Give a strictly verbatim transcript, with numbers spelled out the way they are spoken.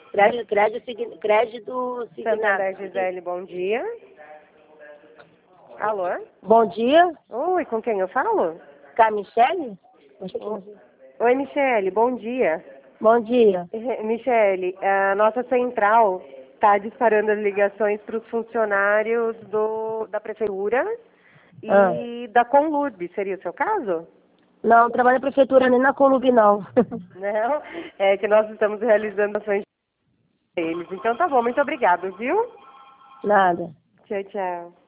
Crédito, crédito, sign- crédito Santander, signado. Gisele, bom dia. Alô? Bom dia, Oi, com quem eu falo? com a Michele? Acho que não. Oi, Michele, bom dia. Bom dia. Eh, Michele, a nossa central está disparando as ligações para os funcionários do, da prefeitura e Ah. da Conlurb, seria o seu caso? Não, não trabalho na prefeitura nem na Colube, não. Não, é que nós estamos realizando ações deles. Então tá bom, muito obrigado, viu? Nada. Tchau, tchau.